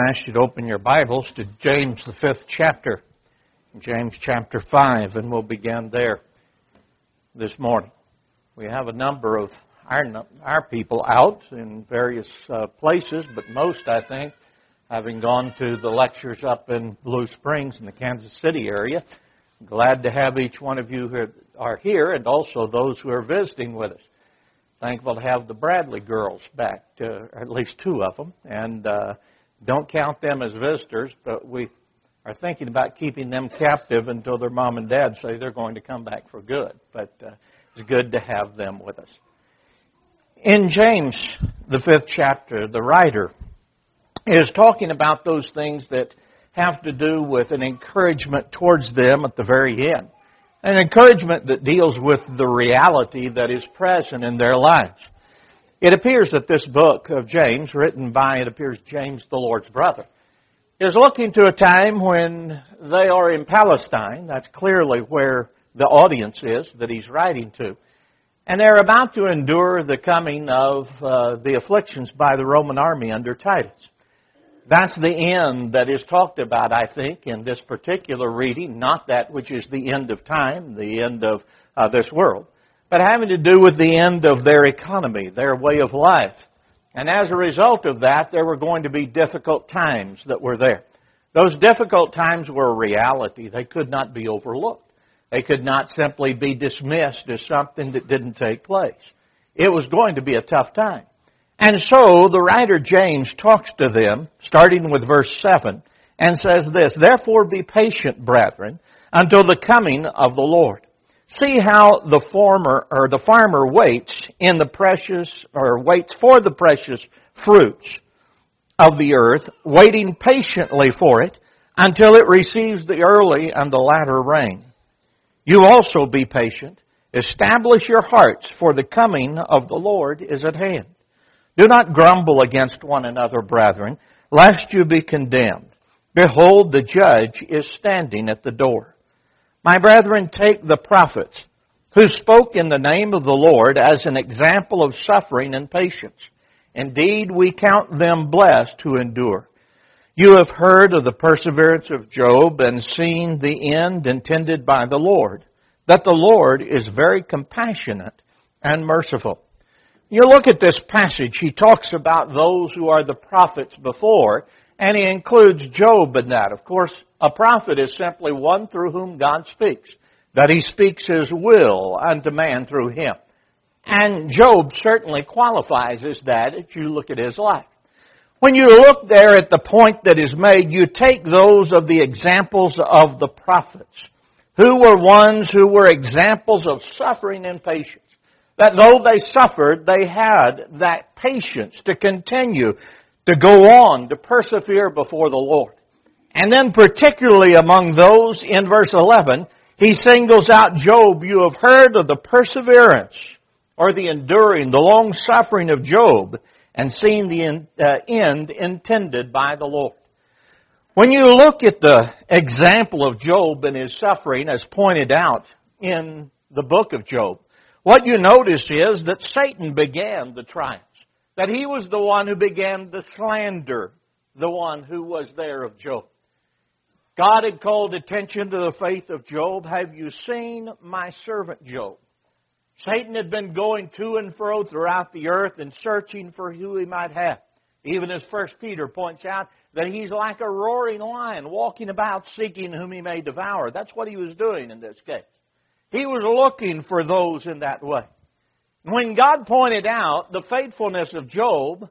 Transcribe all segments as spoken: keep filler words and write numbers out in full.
to ask you to open your Bibles to James, the fifth chapter, James chapter five, and we'll begin there this morning. We have a number of our, our people out in various uh, places, but most, I think, having gone to the lectures up in Blue Springs in the Kansas City area. Glad to have each one of you who are here, and also those who are visiting with us. Thankful to have the Bradley girls back, to, or at least two of them, and uh, don't count them as visitors, but we are thinking about keeping them captive until their mom and dad say they're going to come back for good. But uh, it's good to have them with us. In James, the fifth chapter, the writer is talking about those things that have to do with an encouragement towards them at the very end. An encouragement that deals with the reality that is present in their lives. It appears that this book of James, written by, it appears, James, the Lord's brother, is looking to a time when they are in Palestine. That's clearly where the audience is that he's writing to. And they're about to endure the coming of uh, the afflictions by the Roman army under Titus. That's the end that is talked about, I think, in this particular reading, not that which is the end of time, the end of uh, this world, but having to do with the end of their economy, their way of life. And as a result of that, there were going to be difficult times that were there. Those difficult times were a reality. They could not be overlooked. They could not simply be dismissed as something that didn't take place. It was going to be a tough time. And so the writer James talks to them, starting with verse seven, and says this, "Therefore be patient, brethren, until the coming of the Lord. See how the farmer or the farmer waits in the precious or waits for the precious fruits of the earth, waiting patiently for it until it receives the early and the latter rain. You also be patient. Establish your hearts, for the coming of the Lord is at hand. Do not grumble against one another, brethren, lest you be condemned. Behold, the judge is standing at the door. My brethren, take the prophets who spoke in the name of the Lord as an example of suffering and patience. Indeed, we count them blessed who endure. You have heard of the perseverance of Job and seen the end intended by the Lord, that the Lord is very compassionate and merciful." You look at this passage, he talks about those who are the prophets before, and he includes Job in that. Of course, a prophet is simply one through whom God speaks, that he speaks his will unto man through him. And Job certainly qualifies as that if you look at his life. When you look there at the point that is made, you take those of the examples of the prophets, who were ones who were examples of suffering and patience. That though they suffered, they had that patience to continue, to go on, to persevere before the Lord. And then particularly among those in verse eleven, he singles out Job. You have heard of the perseverance, or the enduring, the long suffering of Job, and seen the end intended by the Lord. When you look at the example of Job and his suffering as pointed out in the book of Job, what you notice is that Satan began the trials. That he was the one who began to slander the one who was there of Job. God had called attention to the faith of Job. Have you seen my servant Job? Satan had been going to and fro throughout the earth and searching for who he might have. Even as First Peter points out, that he's like a roaring lion walking about seeking whom he may devour. That's what he was doing in this case. He was looking for those in that way. When God pointed out the faithfulness of Job,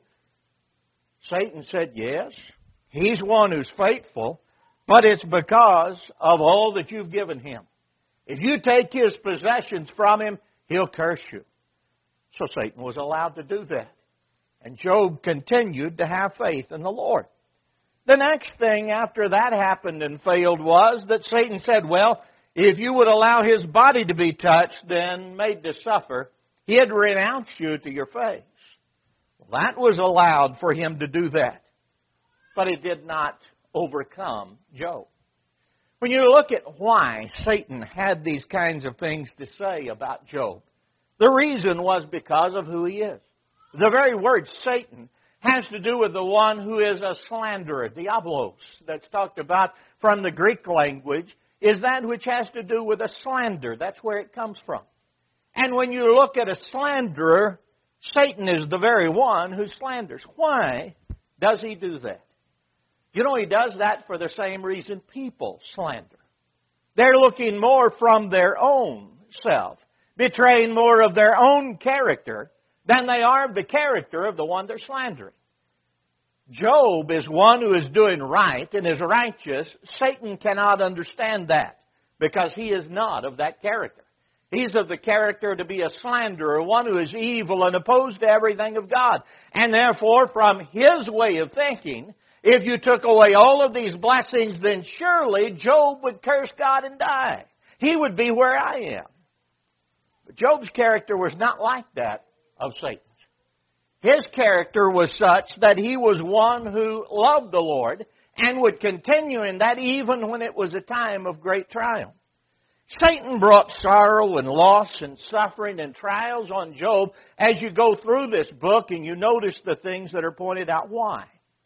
Satan said, yes, he's one who's faithful, but it's because of all that you've given him. If you take his possessions from him, he'll curse you. So Satan was allowed to do that. And Job continued to have faith in the Lord. The next thing after that happened and failed was that Satan said, well, if you would allow his body to be touched, then made to suffer, he'd renounce you to your face. Well, that was allowed for him to do that. But it did not overcome Job. When you look at why Satan had these kinds of things to say about Job, the reason was because of who he is. The very word Satan has to do with the one who is a slanderer, diabolos, that's talked about from the Greek language, is that which has to do with a slander. That's where it comes from. And when you look at a slanderer, Satan is the very one who slanders. Why does he do that? You know, he does that for the same reason people slander. They're looking more from their own self, betraying more of their own character than they are of the character of the one they're slandering. Job is one who is doing right and is righteous. Satan cannot understand that because he is not of that character. He's of the character to be a slanderer, one who is evil and opposed to everything of God. And therefore, from his way of thinking, if you took away all of these blessings, then surely Job would curse God and die. He would be where I am. But Job's character was not like that of Satan's. His character was such that he was one who loved the Lord and would continue in that even when it was a time of great trial. Satan brought sorrow and loss and suffering and trials on Job as you go through this book and you notice the things that are pointed out. Why?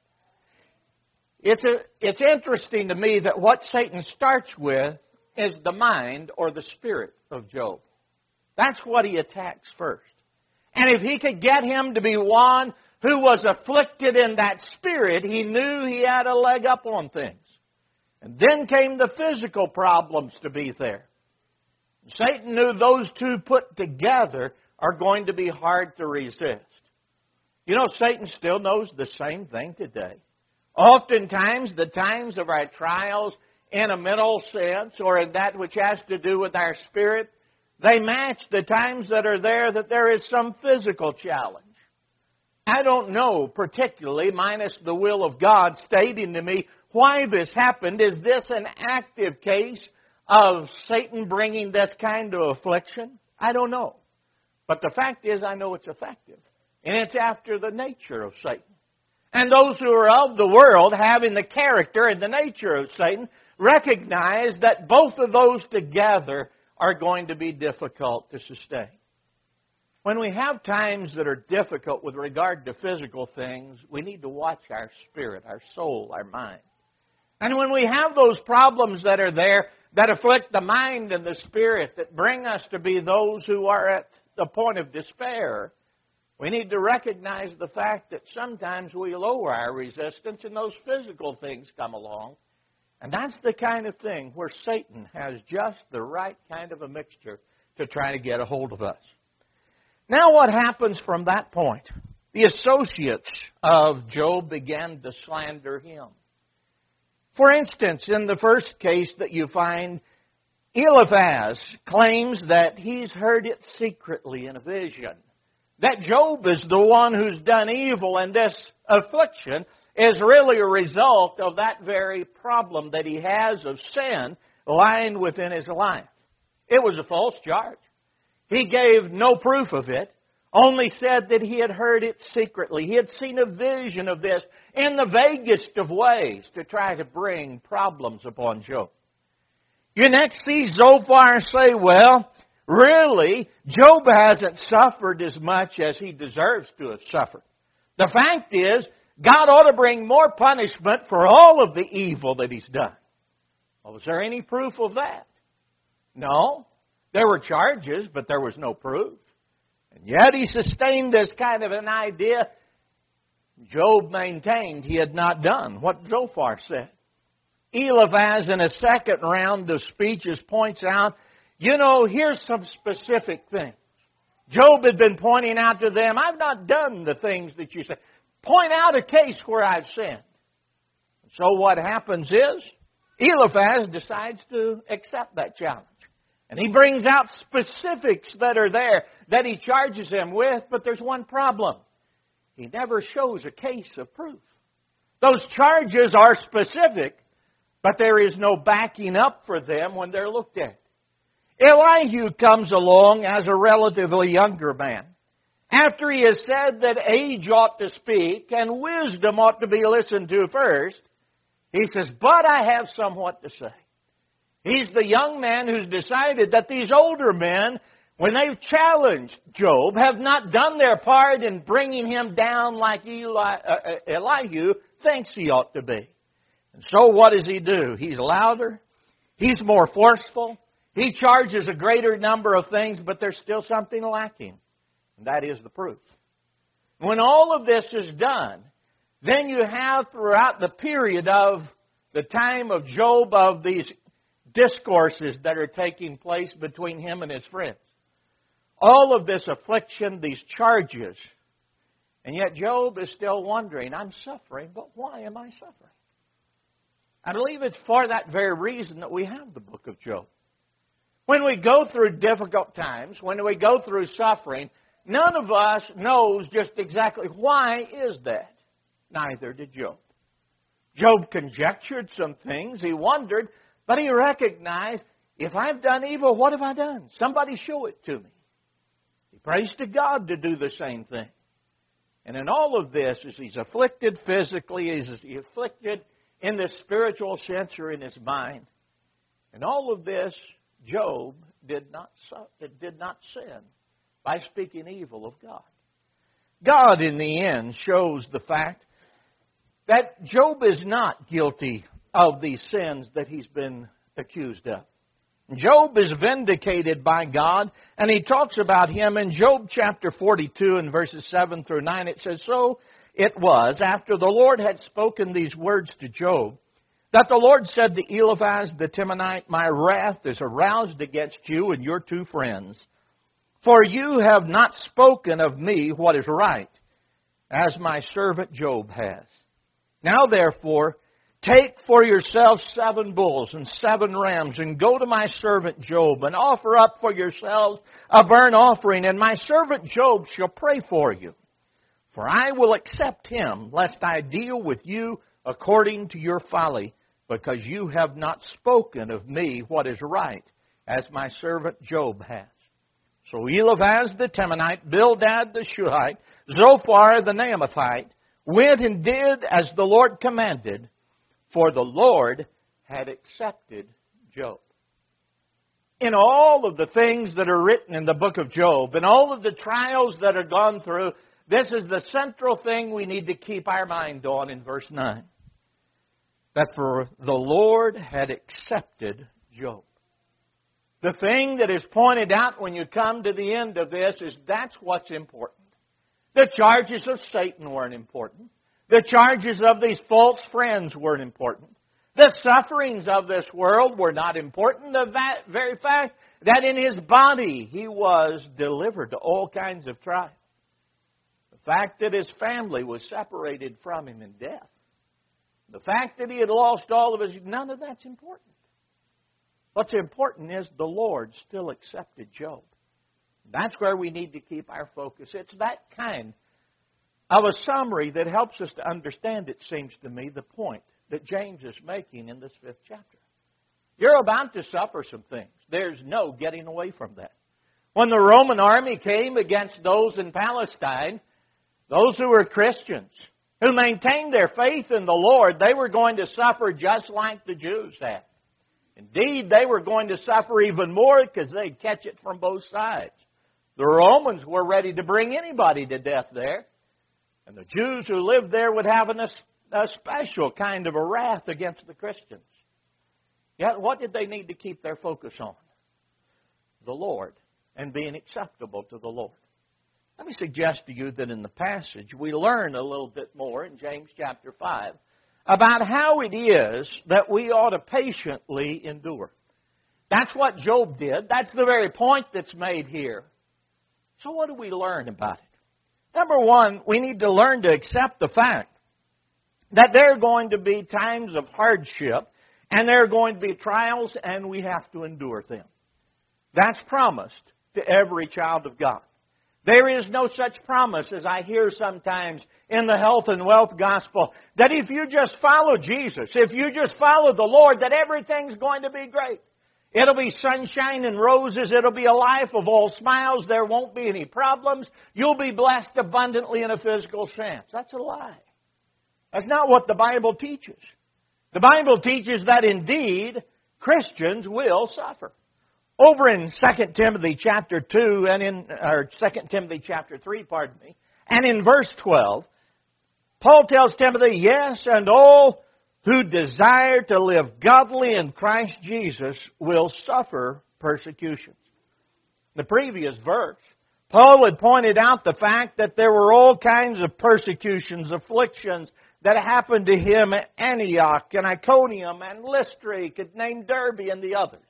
It's, a, it's interesting to me that what Satan starts with is the mind or the spirit of Job. That's what he attacks first. And if he could get him to be one who was afflicted in that spirit, he knew he had a leg up on things. And then came the physical problems to be there. Satan knew those two put together are going to be hard to resist. You know, Satan still knows the same thing today. Oftentimes, the times of our trials in a mental sense or in that which has to do with our spirit, they match the times that are there that there is some physical challenge. I don't know particularly, minus the will of God stating to me why this happened. Is this an active case of Satan bringing this kind of affliction? I don't know. But the fact is, I know it's effective. And it's after the nature of Satan. And those who are of the world, having the character and the nature of Satan, recognize that both of those together are going to be difficult to sustain. When we have times that are difficult with regard to physical things, we need to watch our spirit, our soul, our mind. And when we have those problems that are there, that afflict the mind and the spirit, that bring us to be those who are at the point of despair, we need to recognize the fact that sometimes we lower our resistance and those physical things come along. And that's the kind of thing where Satan has just the right kind of a mixture to try to get a hold of us. Now what happens from that point? The associates of Job began to slander him. For instance, in the first case that you find, Eliphaz claims that he's heard it secretly in a vision. That Job is the one who's done evil, and this affliction is really a result of that very problem that he has of sin lying within his life. It was a false charge. He gave no proof of it, only said that he had heard it secretly. He had seen a vision of this in the vaguest of ways to try to bring problems upon Job. You next see Zophar say, well, really, Job hasn't suffered as much as he deserves to have suffered. The fact is, God ought to bring more punishment for all of the evil that he's done. Well, was there any proof of that? No. There were charges, but there was no proof. And yet he sustained this kind of an idea. Job maintained he had not done what Zophar said. Eliphaz, in a second round of speeches, points out, you know, here's some specific things. Job had been pointing out to them, I've not done the things that you say. Point out a case where I've sinned. So what happens is, Eliphaz decides to accept that challenge. And he brings out specifics that are there that he charges him with, but there's one problem. He never shows a case of proof. Those charges are specific, but there is no backing up for them when they're looked at. Elihu comes along as a relatively younger man. After he has said that age ought to speak and wisdom ought to be listened to first, he says, but I have somewhat to say. He's the young man who's decided that these older men when they've challenged Job, have not done their part in bringing him down like Eli, uh, Elihu thinks he ought to be. And so what does he do? He's louder. He's more forceful. He charges a greater number of things, but there's still something lacking. And that is the proof. When all of this is done, then you have throughout the period of the time of Job, of these discourses that are taking place between him and his friends. All of this affliction, these charges. And yet Job is still wondering, I'm suffering, but why am I suffering? I believe it's for that very reason that we have the book of Job. When we go through difficult times, when we go through suffering, none of us knows just exactly why is that. Neither did Job. Job conjectured some things. He wondered, but he recognized, if I've done evil, what have I done? Somebody show it to me. He prays to God to do the same thing. And in all of this, as he's afflicted physically, as he's afflicted in the spiritual sense or in his mind, in all of this, Job did not, did not sin by speaking evil of God. God, in the end, shows the fact that Job is not guilty of these sins that he's been accused of. Job is vindicated by God, and he talks about him in Job chapter forty-two and verses seven through nine. It says, So it was, after the Lord had spoken these words to Job, that the Lord said to Eliphaz the Temanite, My wrath is aroused against you and your two friends, for you have not spoken of me what is right, as my servant Job has. Now therefore, take for yourselves seven bulls and seven rams, and go to my servant Job, and offer up for yourselves a burnt offering, and my servant Job shall pray for you. For I will accept him, lest I deal with you according to your folly, because you have not spoken of me what is right, as my servant Job has. So Eliphaz the Temanite, Bildad the Shuhite, Zophar the Naamathite, went and did as the Lord commanded, for the Lord had accepted Job. In all of the things that are written in the book of Job, and all of the trials that are gone through, this is the central thing we need to keep our mind on in verse nine. That for the Lord had accepted Job. The thing that is pointed out when you come to the end of this is that's what's important. The charges of Satan weren't important. The charges of these false friends weren't important. The sufferings of this world were not important. The very fact that in his body he was delivered to all kinds of trials. The fact that his family was separated from him in death. The fact that he had lost all of his, none of that's important. What's important is the Lord still accepted Job. That's where we need to keep our focus. It's that kind of a summary that helps us to understand, it seems to me, the point that James is making in this fifth chapter. You're about to suffer some things. There's no getting away from that. When the Roman army came against those in Palestine, those who were Christians, who maintained their faith in the Lord, they were going to suffer just like the Jews had. Indeed, they were going to suffer even more because they'd catch it from both sides. The Romans were ready to bring anybody to death there. And the Jews who lived there would have an, a special kind of a wrath against the Christians. Yet what did they need to keep their focus on? The Lord, and being acceptable to the Lord. Let me suggest to you that in the passage we learn a little bit more in James chapter five about how it is that we ought to patiently endure. That's what Job did. That's the very point that's made here. So what do we learn about it? Number one, we need to learn to accept the fact that there are going to be times of hardship and there are going to be trials and we have to endure them. That's promised to every child of God. There is no such promise as I hear sometimes in the health and wealth gospel that if you just follow Jesus, if you just follow the Lord, that everything's going to be great. It'll be sunshine and roses. It'll be a life of all smiles. There won't be any problems. You'll be blessed abundantly in a physical sense. That's a lie. That's not what the Bible teaches. The Bible teaches that indeed Christians will suffer. Over in Second Timothy chapter two, and in or Second Timothy chapter three, pardon me, and in verse twelve, Paul tells Timothy, yes, and all who desire to live godly in Christ Jesus will suffer persecutions. The previous verse, Paul had pointed out the fact that there were all kinds of persecutions, afflictions that happened to him at Antioch and Iconium and Lystra, he could name Derbe and the others.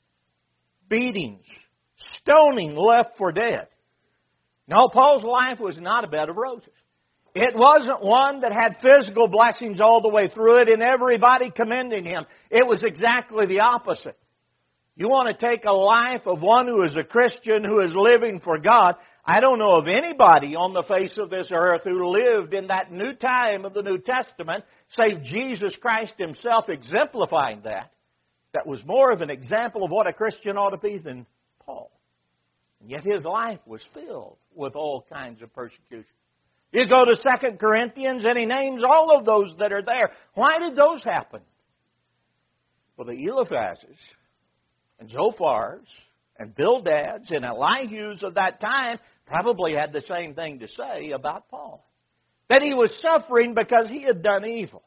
Beatings, stoning, left for dead. No, Paul's life was not a bed of roses. It wasn't one that had physical blessings all the way through it and everybody commending him. It was exactly the opposite. You want to take a life of one who is a Christian, who is living for God. I don't know of anybody on the face of this earth who lived in that new time of the New Testament, save Jesus Christ Himself exemplifying that. That was more of an example of what a Christian ought to be than Paul. And yet his life was filled with all kinds of persecution. You go to Second Corinthians and he names all of those that are there. Why did those happen? Well, the Eliphazes and Zophars and Bildads and Elihus of that time probably had the same thing to say about Paul. That he was suffering because he had done evil.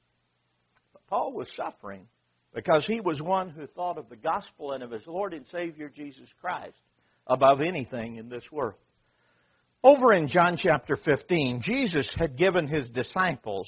But Paul was suffering because he was one who thought of the gospel and of his Lord and Savior Jesus Christ above anything in this world. Over in John chapter fifteen, Jesus had given His disciples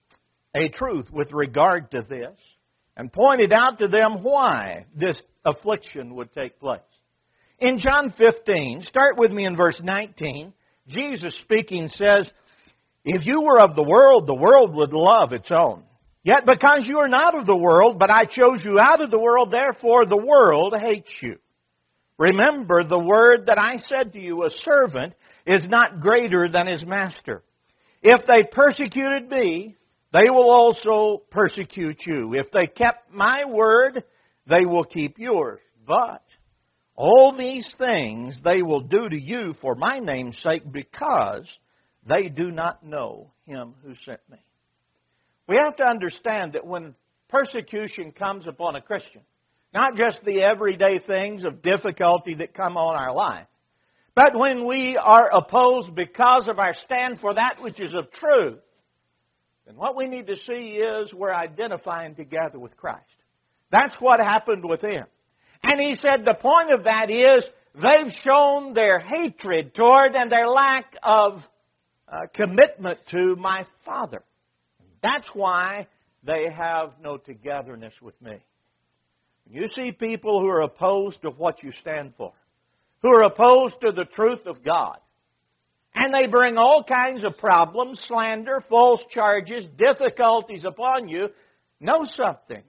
a truth with regard to this and pointed out to them why this affliction would take place. In John fifteen, start with me in verse nineteen, Jesus speaking says, if you were of the world, the world would love its own. Yet because you are not of the world, but I chose you out of the world, therefore the world hates you. Remember the word that I said to you, a servant is not greater than his master. If they persecuted me, they will also persecute you. If they kept my word, they will keep yours. But all these things they will do to you for my name's sake, because they do not know Him who sent me. We have to understand that when persecution comes upon a Christian, not just the everyday things of difficulty that come on our life, but when we are opposed because of our stand for that which is of truth, then what we need to see is we're identifying together with Christ. That's what happened with them. And he said the point of that is they've shown their hatred toward and their lack of uh, commitment to my Father. That's why they have no togetherness with me. When you see people who are opposed to what you stand for, who are opposed to the truth of God, and they bring all kinds of problems, slander, false charges, difficulties upon you, know something.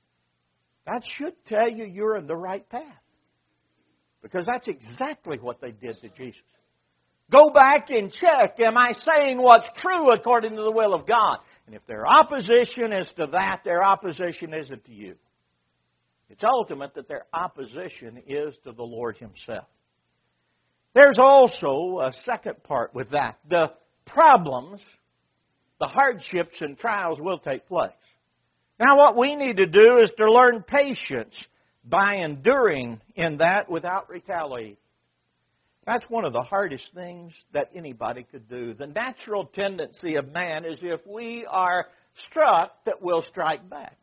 That should tell you you're in the right path. Because that's exactly what they did to Jesus. Go back and check, am I saying what's true according to the will of God? And if their opposition is to that, their opposition isn't to you. It's ultimate that their opposition is to the Lord Himself. There's also a second part with that. The problems, the hardships and trials will take place. Now what we need to do is to learn patience by enduring in that without retaliating. That's one of the hardest things that anybody could do. The natural tendency of man is if we are struck, that we'll strike back.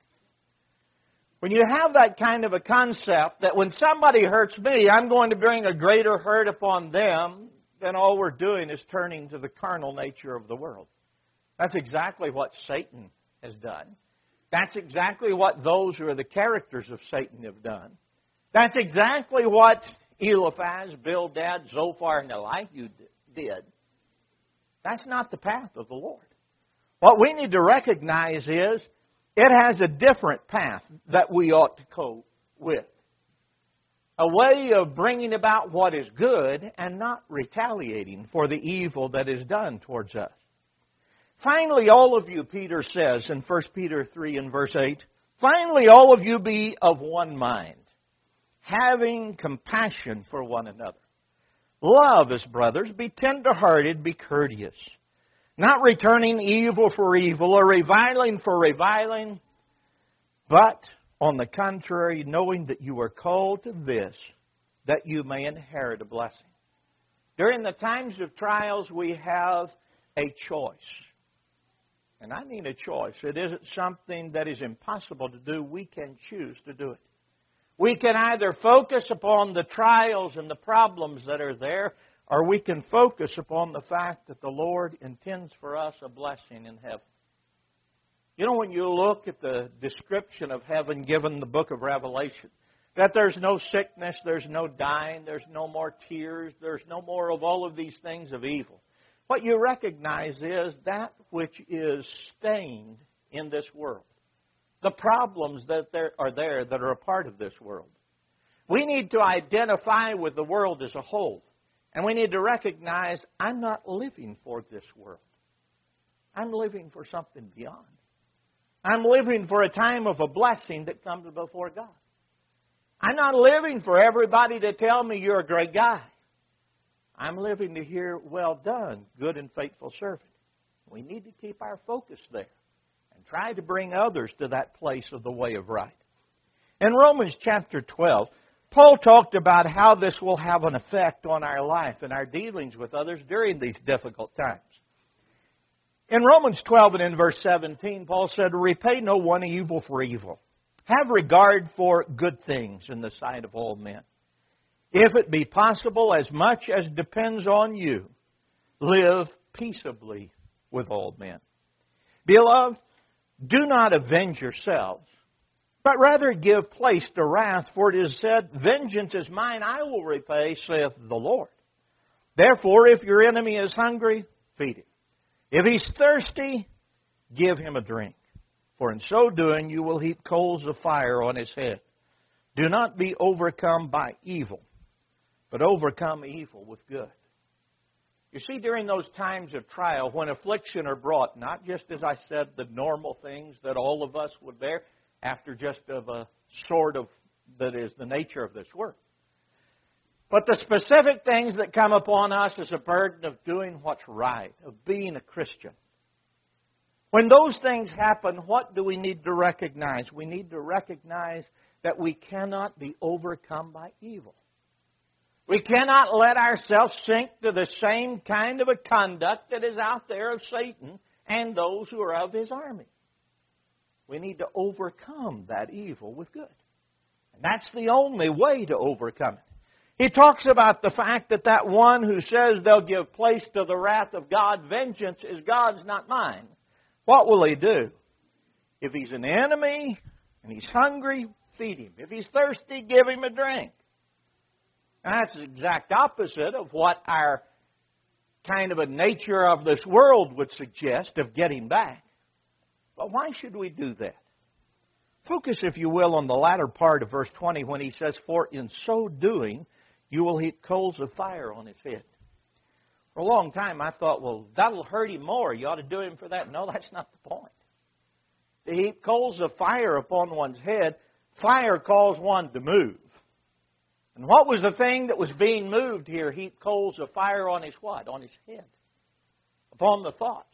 When you have that kind of a concept that when somebody hurts me, I'm going to bring a greater hurt upon them, then all we're doing is turning to the carnal nature of the world. That's exactly what Satan has done. That's exactly what those who are the characters of Satan have done. That's exactly what Eliphaz, Bildad, Zophar, and Elihu did. That's not the path of the Lord. What we need to recognize is it has a different path that we ought to cope with. A way of bringing about what is good and not retaliating for the evil that is done towards us. Finally, all of you, Peter says in First Peter three and verse eight, finally, all of you be of one mind, having compassion for one another. Love as brothers, be tender-hearted, be courteous, not returning evil for evil or reviling for reviling, but On the contrary, knowing that you are called to this, that you may inherit a blessing. During the times of trials, we have a choice. And I mean a choice. It isn't something that is impossible to do. We can choose to do it. We can either focus upon the trials and the problems that are there, or we can focus upon the fact that the Lord intends for us a blessing in heaven. You know, when you look at the description of heaven given in the book of Revelation, that there's no sickness, there's no dying, there's no more tears, there's no more of all of these things of evil. What you recognize is that which is stained in this world. The problems that there are there that are a part of this world. We need to identify with the world as a whole. And we need to recognize, I'm not living for this world. I'm living for something beyond. I'm living for a time of a blessing that comes before God. I'm not living for everybody to tell me you're a great guy. I'm living to hear, well done, good and faithful servant. We need to keep our focus there and try to bring others to that place of the way of right. In Romans chapter twelve, Paul talked about how this will have an effect on our life and our dealings with others during these difficult times. In Romans twelve and in verse seventeen, Paul said, repay no one evil for evil. Have regard for good things in the sight of all men. If it be possible, as much as depends on you, live peaceably with all men. Beloved, do not avenge yourselves, but rather give place to wrath, for it is said, vengeance is mine, I will repay, saith the Lord. Therefore, if your enemy is hungry, feed him. If he's thirsty, give him a drink. For in so doing, you will heap coals of fire on his head. Do not be overcome by evil, but overcome evil with good. You see, during those times of trial, when affliction are brought, not just, as I said, the normal things that all of us would bear, after just of a sort of, that is the nature of this work. But the specific things that come upon us is a burden of doing what's right, of being a Christian. When those things happen, what do we need to recognize? We need to recognize that we cannot be overcome by evil. We cannot let ourselves sink to the same kind of a conduct that is out there of Satan and those who are of his army. We need to overcome that evil with good. And that's the only way to overcome it. He talks about the fact that that one who says they'll give place to the wrath of God, vengeance is God's, not mine. What will he do? If he's an enemy and he's hungry, feed him. If he's thirsty, give him a drink. And that's the exact opposite of what our kind of a nature of this world would suggest of getting back. But why should we do that? Focus, if you will, on the latter part of verse twenty when he says, for in so doing, you will heap coals of fire on his head. For a long time I thought, well, that'll hurt him more. You ought to do him for that. No, that's not the point. To heap coals of fire upon one's head, fire calls one to move. And what was the thing that was being moved here? Heap coals of fire on his what? On his head. Upon the thoughts.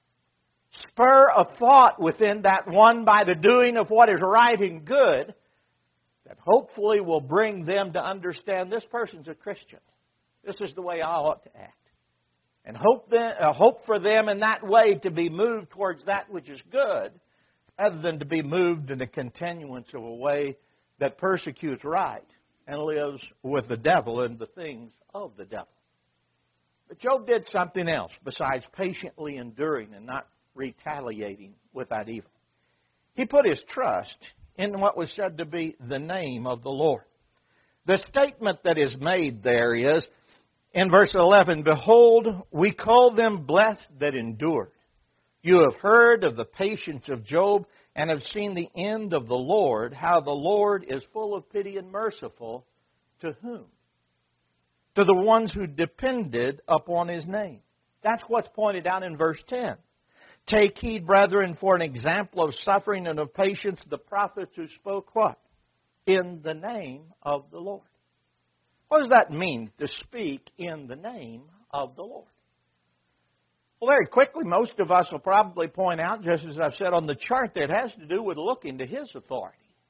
Spur a thought within that one by the doing of what is right and good that hopefully will bring them to understand this person's a Christian. This is the way I ought to act. And hope, them, uh, hope for them in that way to be moved towards that which is good rather than to be moved in a continuance of a way that persecutes right and lives with the devil and the things of the devil. But Job did something else besides patiently enduring and not retaliating with that evil. He put his trust in what was said to be the name of the Lord. The statement that is made there is, in verse eleven, behold, we call them blessed that endured. You have heard of the patience of Job and have seen the end of the Lord, how the Lord is full of pity and merciful. To whom? To the ones who depended upon his name. That's what's pointed out in verse ten. Take heed, brethren, for an example of suffering and of patience, the prophets who spoke what? In the name of the Lord. What does that mean, to speak in the name of the Lord? Well, very quickly, most of us will probably point out, just as I've said on the chart, that it has to do with looking to his authority.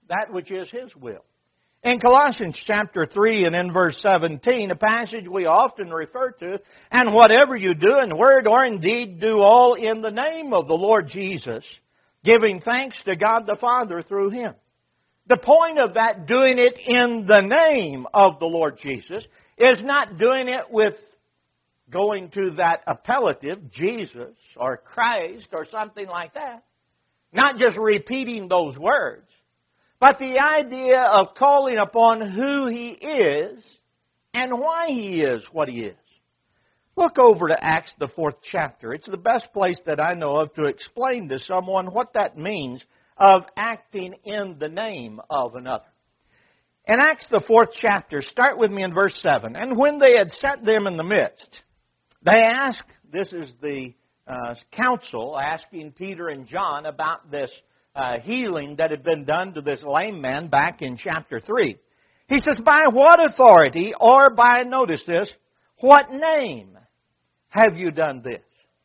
that which is His will. In Colossians chapter three and in verse seventeen, a passage we often refer to, and whatever you do in word or in deed, do all in the name of the Lord Jesus, giving thanks to God the Father through Him. The point of that, doing it in the name of the Lord Jesus, is not doing it with going to that appellative, Jesus or Christ or something like that. Not just repeating those words. But the idea of calling upon who He is and why He is what He is. Look over to Acts, the fourth chapter. It's the best place that I know of to explain to someone what that means of acting in the name of another. In Acts, the fourth chapter, start with me in verse seven. And when they had set them in the midst, they asked, this is the uh, council asking Peter and John about this Uh, healing that had been done to this lame man back in chapter three. He says, by what authority or by, notice this, what name have you done this?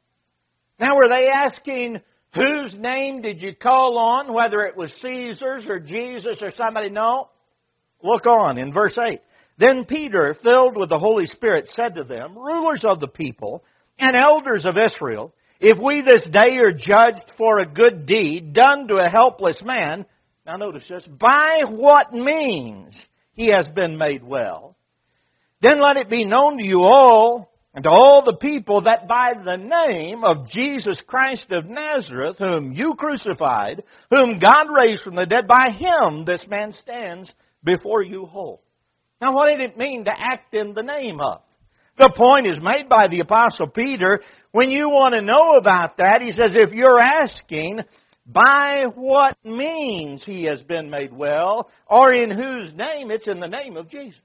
Now, were they asking whose name did you call on, whether it was Caesar's or Jesus or somebody? No. Look on in verse eight. Then Peter, filled with the Holy Spirit, said to them, rulers of the people and elders of Israel, if we this day are judged for a good deed done to a helpless man, now notice this, by what means he has been made well, then let it be known to you all and to all the people that by the name of Jesus Christ of Nazareth, whom you crucified, whom God raised from the dead, by Him this man stands before you whole. Now what did it mean to act in the name of? The point is made by the Apostle Peter. When you want to know about that, he says, if you're asking by what means he has been made well, or in whose name, it's in the name of Jesus.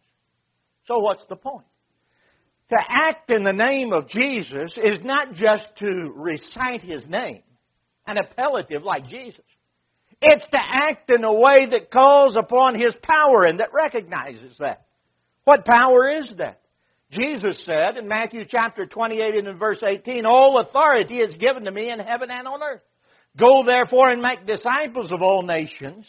So what's the point? To act in the name of Jesus is not just to recite His name, an appellative like Jesus. It's to act in a way that calls upon His power and that recognizes that. What power is that? Jesus said in Matthew chapter twenty-eight and in verse eighteen, all authority is given to me in heaven and on earth. Go therefore and make disciples of all nations,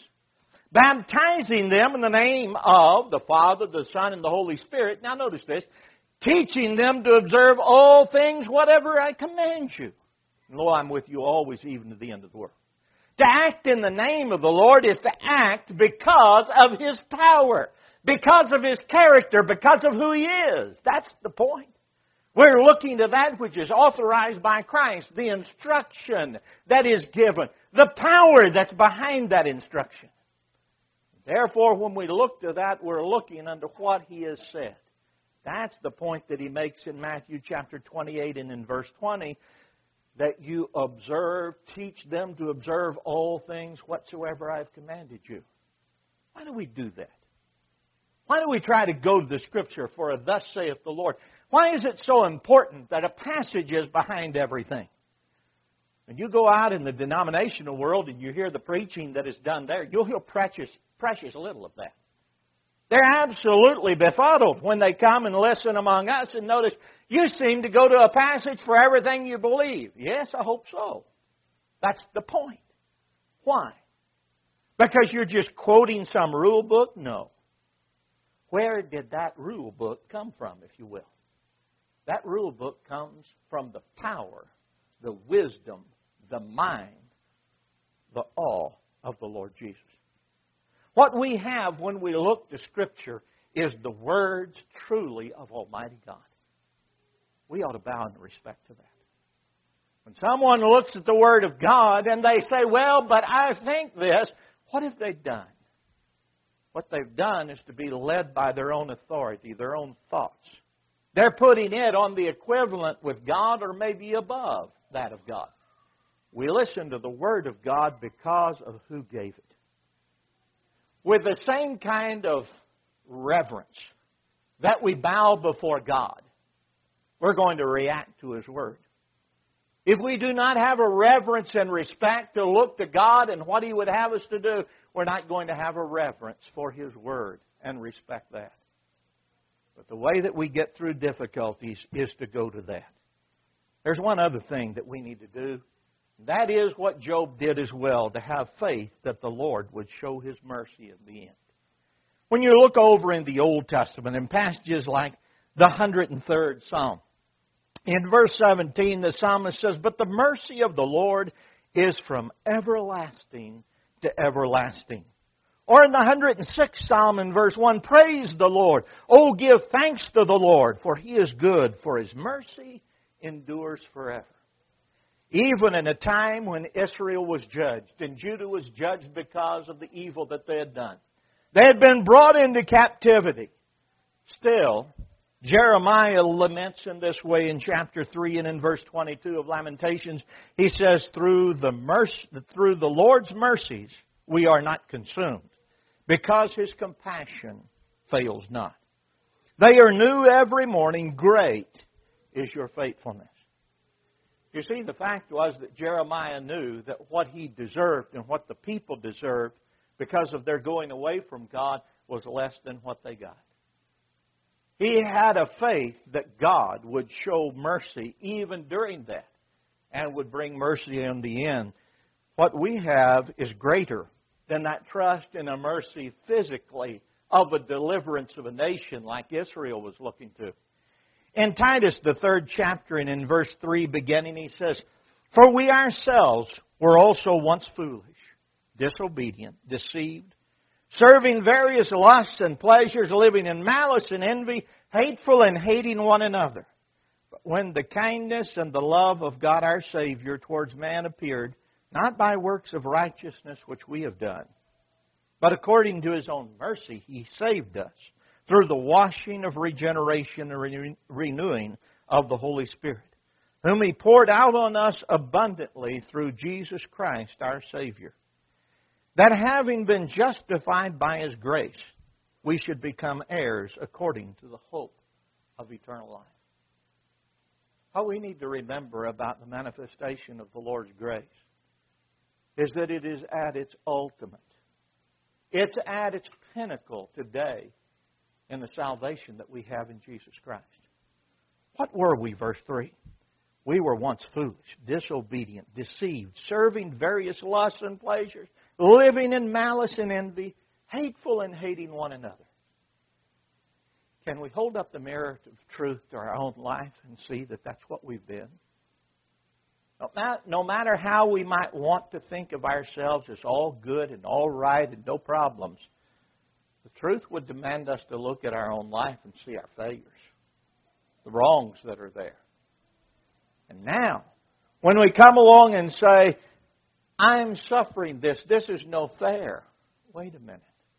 baptizing them in the name of the Father, the Son, and the Holy Spirit. Now notice this, teaching them to observe all things whatever I command you. And lo, I'm with you always, even to the end of the world. To act in the name of the Lord is to act because of His power. Because of His character, because of who He is. That's the point. We're looking to that which is authorized by Christ, the instruction that is given, the power that's behind that instruction. Therefore, when we look to that, we're looking unto what He has said. That's the point that He makes in Matthew chapter twenty-eight and in verse twenty, that you observe, teach them to observe all things whatsoever I have commanded you. Why do we do that? Why do we try to go to the Scripture for a thus saith the Lord? Why is it so important that a passage is behind everything? When you go out in the denominational world and you hear the preaching that is done there, you'll hear precious, precious little of that. They're absolutely befuddled when they come and listen among us and notice, you seem to go to a passage for everything you believe. Yes, I hope so. That's the point. Why? Because you're just quoting some rule book? No. Where did that rule book come from, if you will? That rule book comes from the power, the wisdom, the mind, the awe of the Lord Jesus. What we have when we look to Scripture is the words truly of Almighty God. We ought to bow in respect to that. When someone looks at the Word of God and they say, well, but I think this, what have they done? What they've done is to be led by their own authority, their own thoughts. They're putting it on the equivalent with God or maybe above that of God. We listen to the Word of God because of who gave it. With the same kind of reverence that we bow before God, we're going to react to His Word. If we do not have a reverence and respect to look to God and what He would have us to do, we're not going to have a reverence for His Word and respect that. But the way that we get through difficulties is to go to that. There's one other thing that we need to do, That is what Job did as well, to have faith that the Lord would show His mercy in the end. When you look over in the Old Testament, in passages like the one hundred third Psalm, in verse seventeen, the psalmist says, "But the mercy of the Lord is from everlasting to everlasting." Or in the one hundred sixth Psalm in verse one, "Praise the Lord. Oh, give thanks to the Lord, for He is good, for His mercy endures forever." Even in a time when Israel was judged, and Judah was judged because of the evil that they had done, they had been brought into captivity. Still, Jeremiah laments in this way in chapter three and in verse twenty-two of Lamentations. He says, through the, mercy, through the Lord's mercies we are not consumed, because His compassion fails not. They are new every morning. Great is your faithfulness. You see, the fact was that Jeremiah knew that what he deserved and what the people deserved because of their going away from God was less than what they got. He had a faith that God would show mercy even during that and would bring mercy in the end. What we have is greater than that trust in a mercy physically of a deliverance of a nation like Israel was looking to. In Titus, the third chapter, and in verse three beginning, he says, "For we ourselves were also once foolish, disobedient, deceived, serving various lusts and pleasures, living in malice and envy, hateful and hating one another. But when the kindness and the love of God our Savior towards man appeared, not by works of righteousness which we have done, but according to His own mercy He saved us, through the washing of regeneration and renewing of the Holy Spirit, whom He poured out on us abundantly through Jesus Christ our Savior, that having been justified by His grace, we should become heirs according to the hope of eternal life." What we need to remember about the manifestation of the Lord's grace is that it is at its ultimate. It's at its pinnacle today in the salvation that we have in Jesus Christ. What were we, verse three? "We were once foolish, disobedient, deceived, serving various lusts and pleasures, living in malice and envy, hateful and hating one another." Can we hold up the mirror of truth to our own life and see that that's what we've been? No matter how we might want to think of ourselves as all good and all right and no problems, the truth would demand us to look at our own life and see our failures, the wrongs that are there. And now, when we come along and say, "I'm suffering this, this is no fair," wait a minute.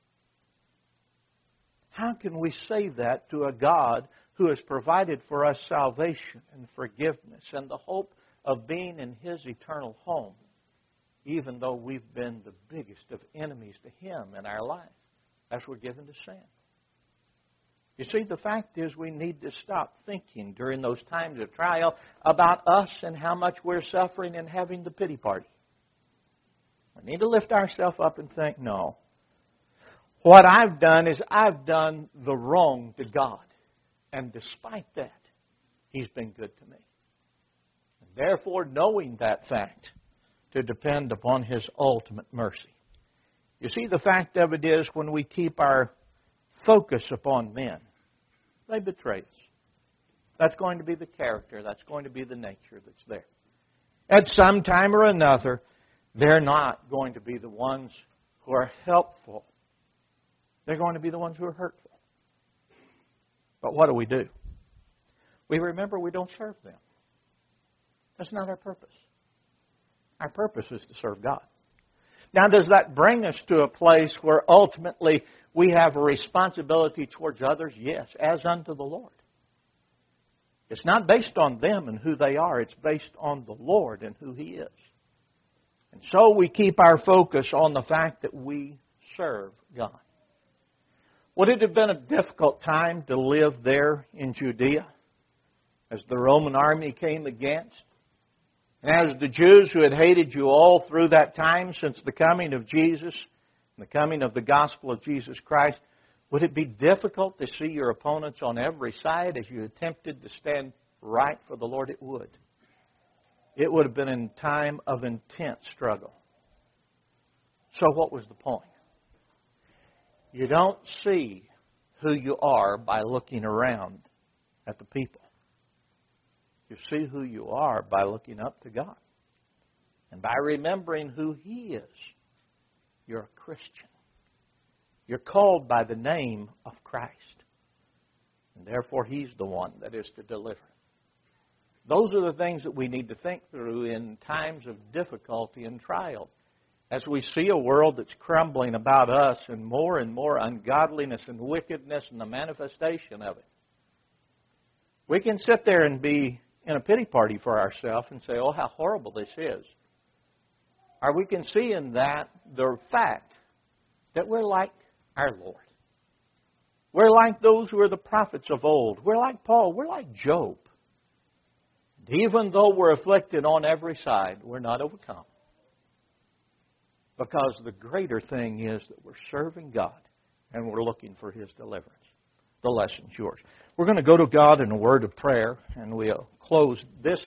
How can we say that to a God who has provided for us salvation and forgiveness and the hope of being in His eternal home, even though we've been the biggest of enemies to Him in our life as we're given to sin? You see, the fact is we need to stop thinking during those times of trial about us and how much we're suffering and having the pity party. We need to lift ourselves up and think, no. What I've done is I've done the wrong to God. And despite that, He's been good to me. And therefore, knowing that fact, to depend upon His ultimate mercy. You see, the fact of it is when we keep our focus upon men, they betray us. That's going to be the character. That's going to be the nature that's there. At some time or another, they're not going to be the ones who are helpful. They're going to be the ones who are hurtful. But what do we do? We remember we don't serve them. That's not our purpose. Our purpose is to serve God. Now, does that bring us to a place where ultimately we have a responsibility towards others? Yes, as unto the Lord. It's not based on them and who they are. It's based on the Lord and who He is. And so we keep our focus on the fact that we serve God. Would it have been a difficult time to live there in Judea as the Roman army came against? And as the Jews who had hated you all through that time since the coming of Jesus and the coming of the gospel of Jesus Christ, would it be difficult to see your opponents on every side as you attempted to stand right for the Lord? It would. It would have been in time of intense struggle. So what was the point? You don't see who you are by looking around at the people. You see who you are by looking up to God. And by remembering who He is, you're a Christian. You're called by the name of Christ. And therefore, He's the one that is to deliver. Those are the things that we need to think through in times of difficulty and trial. As we see a world that's crumbling about us and more and more ungodliness and wickedness and the manifestation of it, we can sit there and be in a pity party for ourselves and say, oh, how horrible this is. Or we can see in that the fact that we're like our Lord. We're like those who are the prophets of old. We're like Paul. We're like Job. Even though we're afflicted on every side, we're not overcome. Because the greater thing is that we're serving God and we're looking for His deliverance. The lesson's yours. We're going to go to God in a word of prayer, and we'll close this